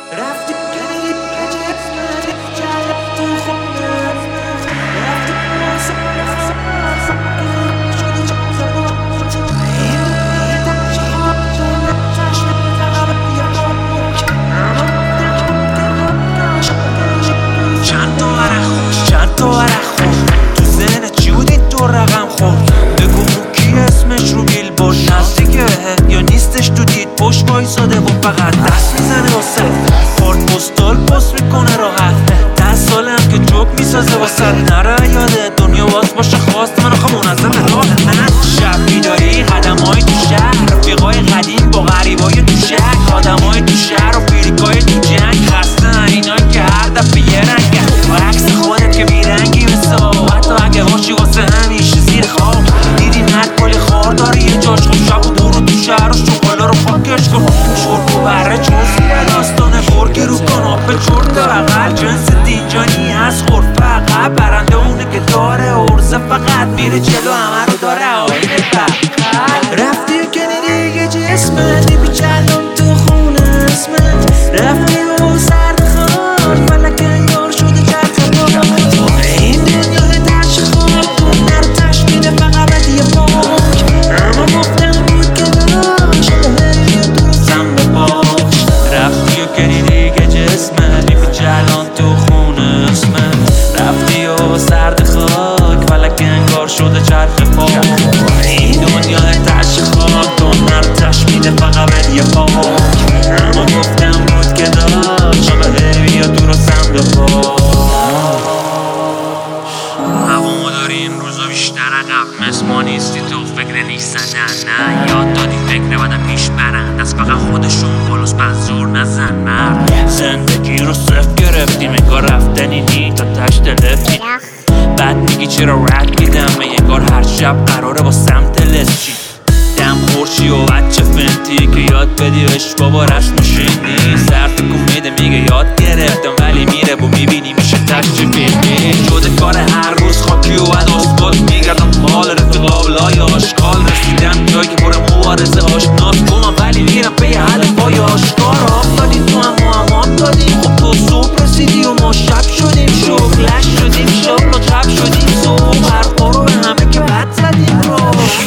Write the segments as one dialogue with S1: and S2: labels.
S1: رفتی کنی کجت جلب تو خونه رفتی شدی چند تا عرق تو ذهن چی بود این دو رقم خورد بگو کی اسمش رو بیل برد نزدیکه یا نیستش تو دید پشت وایساده و فقط دست میزنه واسه خورد پستال پست میکنه راحت 10 سالم که جوک میسازه واسه نره یاده دنیا باز باشه خواست من آخه منظم راه من شب بیداری قدمای تو شهر رفیقای قدیم با غریبای تو شهر آدمای تو شهر و پیریکای تو جنگ خستن اینایی که هر دفعه یه رنگه با عکس خودت که بیرنگی بسا حتی اگه باشی واسه همیشه زیر خواب دیدی نت کلی خوار داری یه جاش خوب شب و برو تو شهر و شکالا رو خاکش کن شرک و بره جزیه داستانه برگی رو کناپه چرت بغل جنس دینجانی از خورد فقط برنده اونه که داره ارزه فقط میره جلو همه رو داره آینه فقط رفتی و کنی دیگه جسمت بی چلم تو خونه اسمت رفتی و سرد خواهد فلک انگار شده جرد خواهد این دنیای تش خواهد دونه رو تش میده فقط بدیه پاک اما گفتم بود که داشت هی درستم به باش رفتی و کنی دیگه جسمت بی چلم تو خونه اسمت رفتی و سرد خاک فلک انگار شده چرخ پاک این دنیای تش خواهد دونه رو تش میده فقط بدیه پاک اما گفتم بود که داشت هی بیا درستم به باش هوامو داری این روزا بیشتر عقب مثل ما نیستی تو فکر نیستن نه یاد دادی فکر بدن پیش برن دست فقط خودشون بالاس پس زور نزن مرد زندگی رو صفر گرفتیم انگار رفتنی نی تا تش تلفتی بعد میگی چرا رد میدم انگار هر شب قراره با سمت لسچی دم خورشی و بچه فنتی که یاد بدی عشق بابا رشت میشینی سرد کومیده میگه یاد گرفتم ولی میره و میبینی میشه تشتی فیلمی شده کار هر روز خاکی و بد اثبات میگردم مال رفیقابلای آشکال رسیدم جایی که پر مبارزه آشناس گمم ولی میرم به یه هدفای آشکار افتادی تو هم معمام دادیم خب تو صبح رسیدی و ما شب شدیم شغلش شدیم شغل و چپ شدیم صبح حرفا رو به همه که بد زدیم رو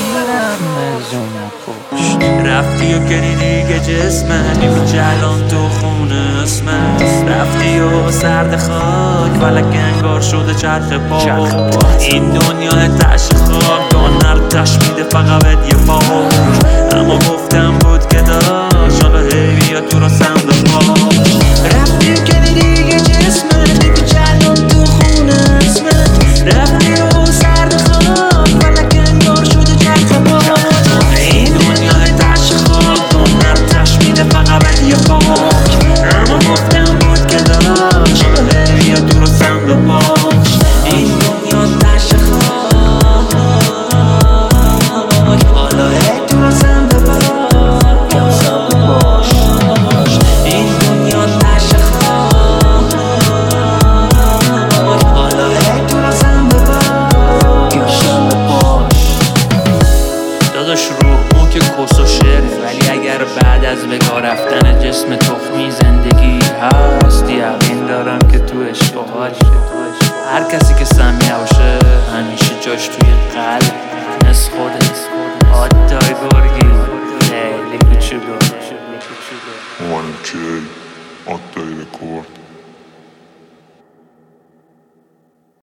S1: رفتی و کنی دیگه جسمت بی جلان تو خونه اسمت رفتی و سرد خاک فلک انگار شده چرخ پاک این دنیا تش خاک دانه رو تش میده فقط بدیه پاک اما گفتم بود که داشت حالا هی بیا تو رو سمت پاک رفتی و کنی دیگه جسمت بی جلان تو خونه اسمت رفتی و سرد خاک فلک انگار شده چرخ پاک این دنیا تش خاک دونه رو تش میده فقط بدیه پاک اما گفتم بود که داشت حالا هی بیا تو رو سمت پاک این دنیا تش خاک حالا هی تو رو سمت پاک این دنیا تش خاک حالا هی تو رو سمت پاک داداش روح که کس و شعر ولی اگر بعد از بگاه رفتن جسم تخمی زندگی هست یقین دارم که تو عشق و حال هر کسی که سمی باشه همیشه جاش توی قلب نس خوده آدای گرگی خیلی کوچولو
S2: 1K آدای رکورد